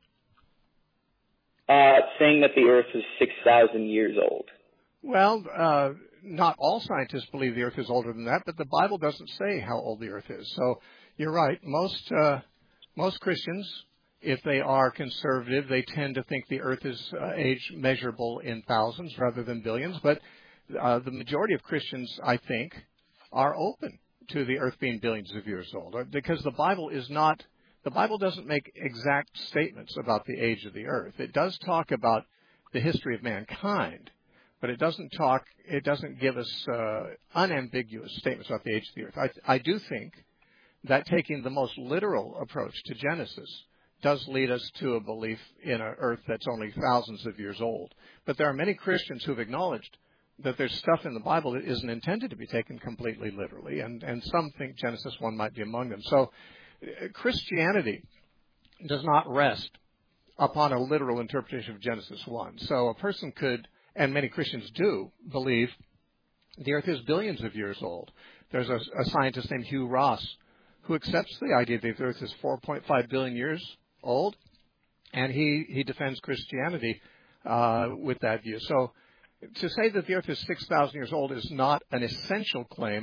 Uh, saying that the Earth is six thousand years old. Well, uh, not all scientists believe the Earth is older than that, but the Bible doesn't say how old the Earth is. So you're right. Most uh, most Christians, if they are conservative, they tend to think the Earth is uh, age measurable in thousands rather than billions. But uh, the majority of Christians, I think, are open to the Earth being billions of years old, because the Bible is not, the Bible doesn't make exact statements about the age of the Earth. It does talk about the history of mankind, but it doesn't talk, it doesn't give us uh, unambiguous statements about the age of the Earth. I, I do think that taking the most literal approach to Genesis does lead us to a belief in an Earth that's only thousands of years old. But there are many Christians who've acknowledged that there's stuff in the Bible that isn't intended to be taken completely literally, and, and some think Genesis one might be among them. So uh, Christianity does not rest upon a literal interpretation of Genesis one. So a person could, and many Christians do, believe the Earth is billions of years old. There's a, a scientist named Hugh Ross who accepts the idea that the Earth is four point five billion years old, and he, he defends Christianity uh, with that view. So to say that the Earth is six thousand years old is not an essential claim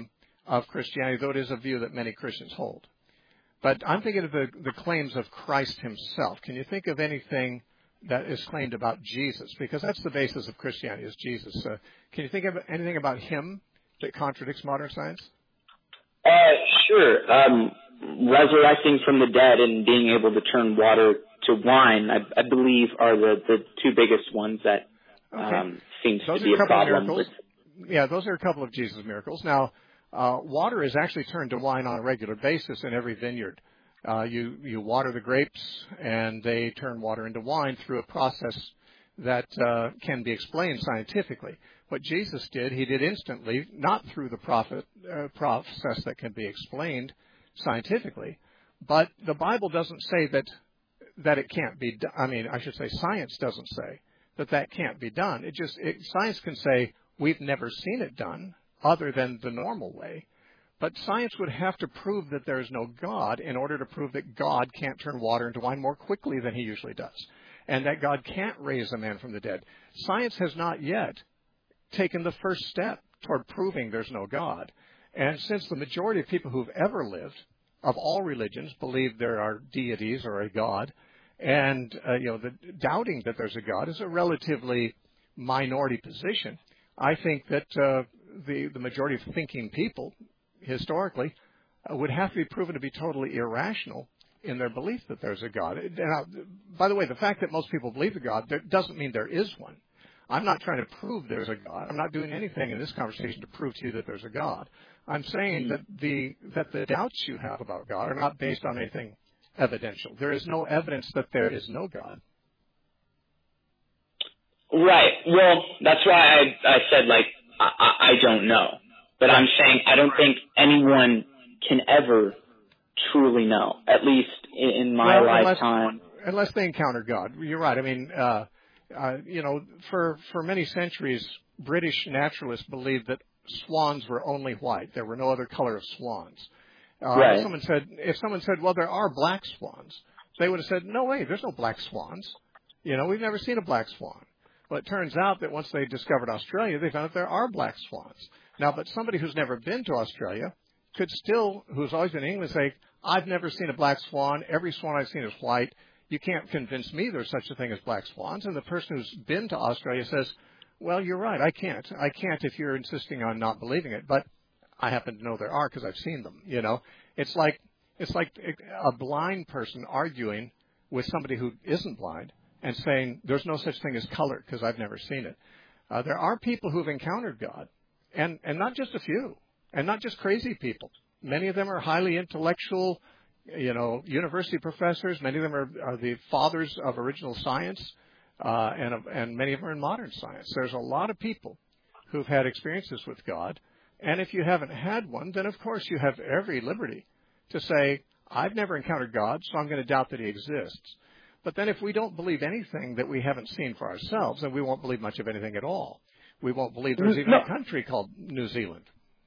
of Christianity, though it is a view that many Christians hold. But I'm thinking of the, the claims of Christ himself. Can you think of anything that is claimed about Jesus? Because that's the basis of Christianity, is Jesus. Uh, can you think of anything about him that contradicts modern science? Uh, sure. Um, resurrecting from the dead and being able to turn water to wine, I, I believe, are the, the two biggest ones that okay. um, seems those to be a, a problem. With... Yeah, those are a couple of Jesus' miracles. Now, uh, water is actually turned to wine on a regular basis in every vineyard. Uh, you, you water the grapes, and they turn water into wine through a process that uh, can be explained scientifically. What Jesus did, he did instantly, not through the prophet, uh, process that can be explained scientifically. But the Bible doesn't say that that it can't be done. I mean, I should say science doesn't say that that can't be done. It just it, science can say we've never seen it done other than the normal way. But science would have to prove that there is no God in order to prove that God can't turn water into wine more quickly than he usually does, and that God can't raise a man from the dead. Science has not yet taken the first step toward proving there's no God. And since the majority of people who've ever lived, of all religions, believe there are deities or a God, and uh, you know, the doubting that there's a God is a relatively minority position. I think that uh, the the majority of thinking people, historically, uh, would have to be proven to be totally irrational in their belief that there's a God. Now, by the way, the fact that most people believe a God there doesn't mean there is one. I'm not trying to prove there's a God. I'm not doing anything in this conversation to prove to you that there's a God. I'm saying that the that the doubts you have about God are not based on anything evidential. There is no evidence that there is no God. Right. Well, that's why I, I said, like, I, I don't know. But I'm saying I don't think anyone can ever truly know, at least in, in my well, lifetime. Unless, unless they encounter God. You're right. I mean, uh, uh, you know, for, for many centuries, British naturalists believed that swans were only white. There were no other color of swans. Uh, right. If someone said, if someone said, well, there are black swans, they would have said, no way, there's no black swans. You know, we've never seen a black swan. Well, it turns out that once they discovered Australia, they found that there are black swans. Now, but somebody who's never been to Australia could still, who's always been in England, say, I've never seen a black swan. Every swan I've seen is white. You can't convince me there's such a thing as black swans. And the person who's been to Australia says, well, you're right. I can't. I can't if you're insisting on not believing it. But I happen to know there are because I've seen them. You know, it's like it's like a blind person arguing with somebody who isn't blind and saying there's no such thing as color because I've never seen it. Uh, there are people who've encountered God, and and not just a few, and not just crazy people. Many of them are highly intellectual, you know, university professors. Many of them are, are the fathers of original science, uh, and and many of them are in modern science. There's a lot of people who've had experiences with God. And if you haven't had one, then of course you have every liberty to say, I've never encountered God, so I'm going to doubt that he exists. But then if we don't believe anything that we haven't seen for ourselves, then we won't believe much of anything at all. We won't believe there's even no. a country called New Zealand.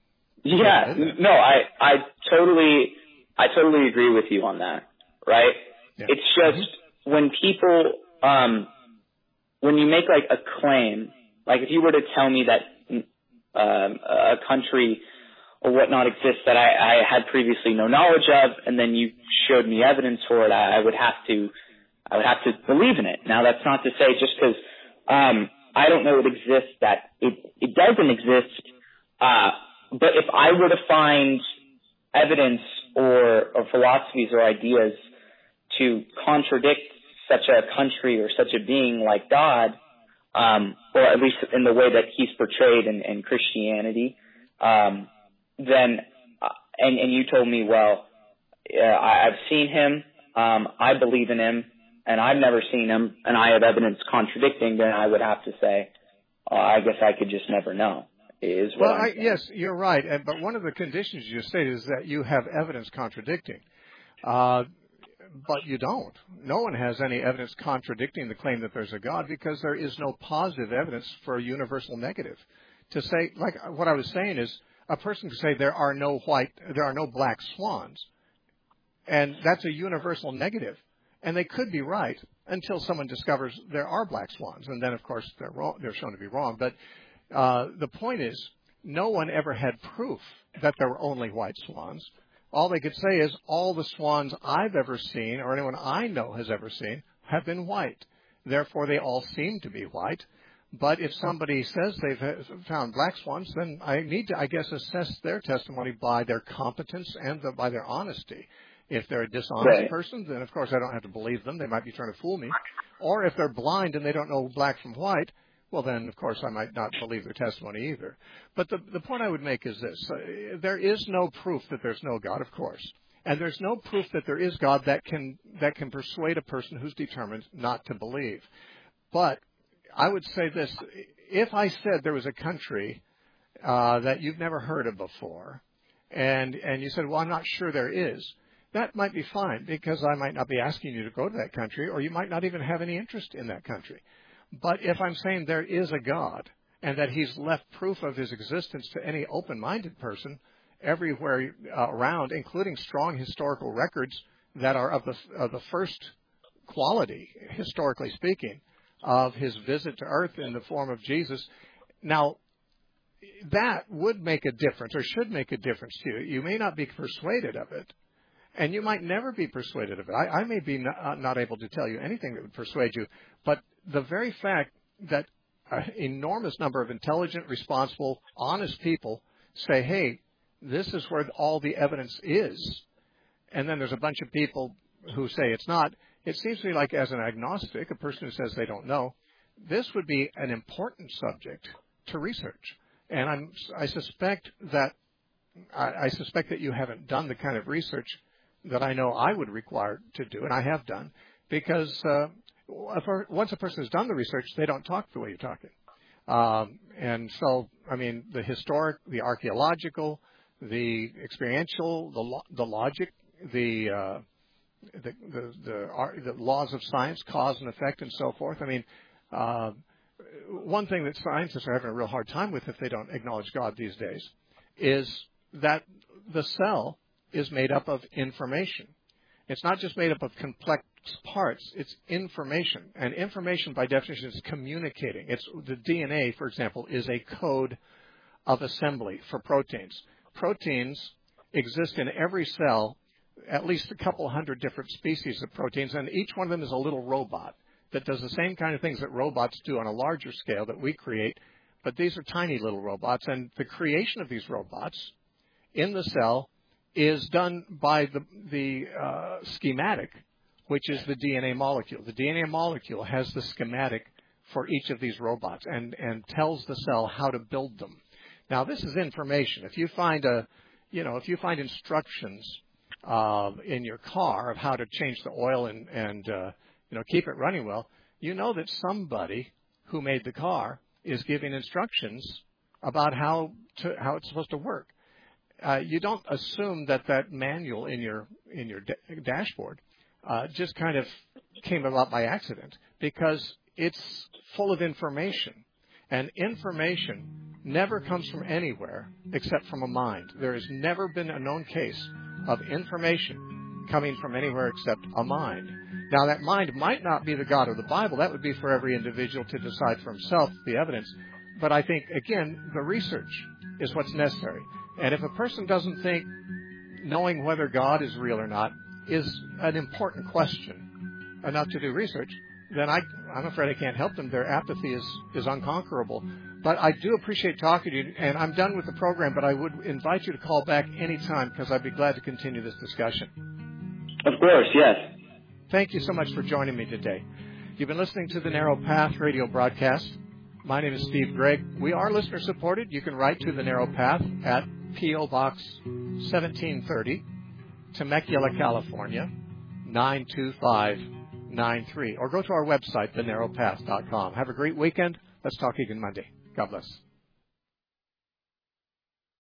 Yeah, no, I, I totally, I totally agree with you on that, right? Yeah. It's just mm-hmm. when people, um, when you make like a claim, like if you were to tell me that Um, a country or whatnot exists that I, I had previously no knowledge of, and then you showed me evidence for it, I, I would have to, I would have to believe in it. Now, that's not to say just because um, I don't know it exists that it, it doesn't exist. Uh, but if I were to find evidence or, or philosophies or ideas to contradict such a country or such a being like God, Um, or at least in the way that he's portrayed in, in Christianity, um, then, uh, and, and you told me, well, uh, I, I've seen him, um, I believe in him, and I've never seen him, and I have evidence contradicting, then I would have to say, uh, I guess I could just never know, is what Well, I'm I, saying. yes, you're right, but one of the conditions you stated is that you have evidence contradicting. Uh, But you don't. No one has any evidence contradicting the claim that there's a God because there is no positive evidence for a universal negative. To say, like what I was saying is, a person can say there are no white, there are no black swans, and that's a universal negative. And they could be right until someone discovers there are black swans, and then of course they're wrong, they're shown to be wrong. But uh, the point is, no one ever had proof that there were only white swans. All they could say is all the swans I've ever seen or anyone I know has ever seen have been white. Therefore, they all seem to be white. But if somebody says they've found black swans, then I need to, I guess, assess their testimony by their competence and the, by their honesty. If they're a dishonest right. person, then, of course, I don't have to believe them. They might be trying to fool me. Or if they're blind and they don't know black from white, well, then, of course, I might not believe their testimony either. But the, the point I would make is this. Uh, there is no proof that there's no God, of course. And there's no proof that there is God that can that can persuade a person who's determined not to believe. But I would say this. If I said there was a country uh, that you've never heard of before, and and you said, well, I'm not sure there is, that might be fine because I might not be asking you to go to that country, or you might not even have any interest in that country. But if I'm saying there is a God and that he's left proof of his existence to any open-minded person everywhere uh, around, including strong historical records that are of the, of the first quality, historically speaking, of his visit to earth in the form of Jesus. Now, that would make a difference or should make a difference to you. You may not be persuaded of it, and you might never be persuaded of it. I, I may be not, not able to tell you anything that would persuade you, but the very fact that an enormous number of intelligent, responsible, honest people say, hey, this is where all the evidence is, and then there's a bunch of people who say it's not, it seems to me like as an agnostic, a person who says they don't know, this would be an important subject to research. And I'm, I suspect that I, I suspect that you haven't done the kind of research that I know I would require to do, and I have done, because uh, if, once a person has done the research, they don't talk the way you're talking. Um, and so, I mean, the historic, the archaeological, the experiential, the, lo- the logic, the, uh, the, the, the, the laws of science, cause and effect, and so forth. I mean, uh, one thing that scientists are having a real hard time with if they don't acknowledge God these days is that the cell is made up of information. It's not just made up of complex parts, it's information. And information, by definition, is communicating. It's the D N A, for example, is a code of assembly for proteins. Proteins exist in every cell, at least a couple hundred different species of proteins, and each one of them is a little robot that does the same kind of things that robots do on a larger scale that we create, but these are tiny little robots, and the creation of these robots in the cell is done by the, the uh, schematic, which is the D N A molecule. The D N A molecule has the schematic for each of these robots and, and tells the cell how to build them. Now, this is information. If you find a, you know, if you find instructions uh, in your car of how to change the oil and, and uh, you know, keep it running well, you know that somebody who made the car is giving instructions about how to, how it's supposed to work. Uh, you don't assume that that manual in your in your da- dashboard uh, just kind of came about by accident, because it's full of information, and information never comes from anywhere except from a mind. There has never been a known case of information coming from anywhere except a mind. Now, that mind might not be the God of the Bible. That would be for every individual to decide for himself the evidence. But I think, again, the research is what's necessary. And if a person doesn't think knowing whether God is real or not is an important question enough to do research, then I, I'm afraid I can't help them. Their apathy is, is unconquerable. But I do appreciate talking to you, and I'm done with the program, but I would invite you to call back any time because I'd be glad to continue this discussion. Of course, yes. Thank you so much for joining me today. You've been listening to the Narrow Path radio broadcast. My name is Steve Gregg. We are listener-supported. You can write to the Narrow Path at P O. Box seventeen thirty, Temecula, California, nine two five nine three. Or go to our website, the narrow path dot com. Have a great weekend. Let's talk again Monday. God bless.